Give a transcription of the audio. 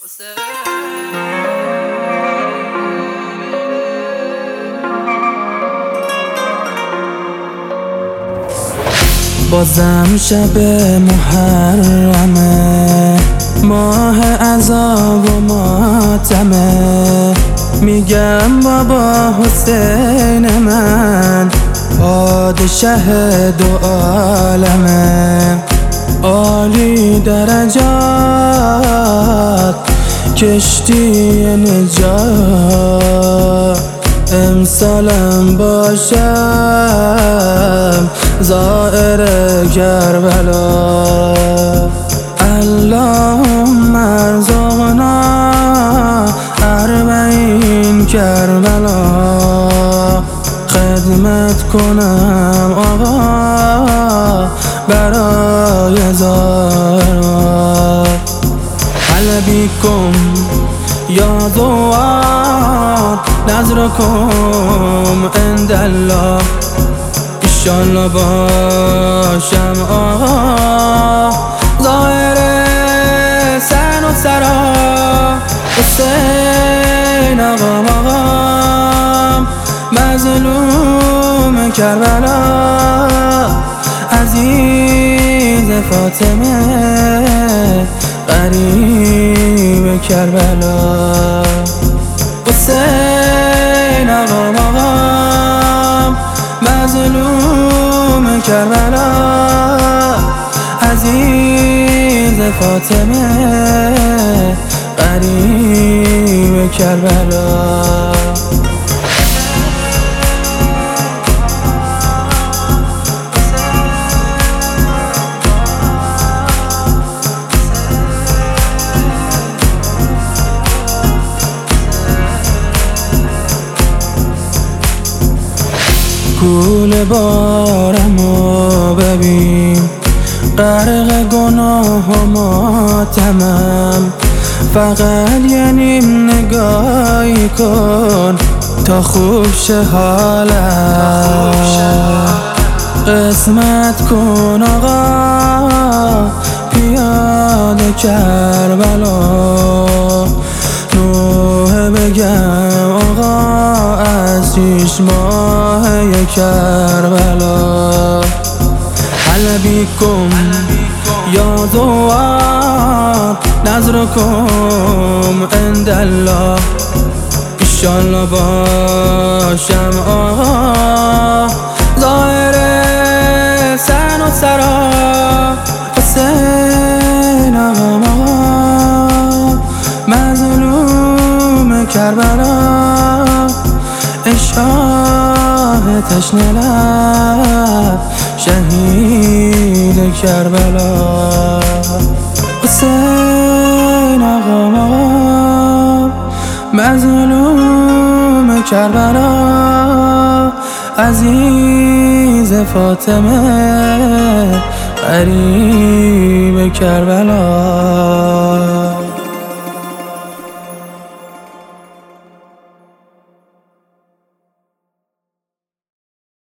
بازم شب محرمه، ماه عذاب و ماتمه. میگم بابا حسین من پادشه دو عالمه، عالی درجات کشتی نجات. امسالم باشم زائر کربلا، اللهم ارزقنا 40 کربلا. خدمت کنم آقا برای زائرها. هلا بیکم یا زوار نظرکم عند الله، ایشالله باشم آقا زائر سن و سرا. حسین آقا مظلوم کربلا، عزیز فاطمه غریب کربلا. حسین آقا مظلوم کربلا، عزیز فاطمه غریب کربلا. کول بارمو ببین، غرق گناه و ماتمم. فقط یه نیم نگاهی کن تا خوب شه حالم. قسمت کن آقا پیاده کربلا، نوحه بگم آقا از 6 ماه کربلا. هلا بیکم یا زوار نظرکم عند الله، ایشالله باشم آقا زائر سن و سرا. حسین آقا مظلوم کربلا، ای شاه تشنه لب شهید کربلا. حسین آقا مظلوم کربلا، عزیز فاطمه غریب کربلا.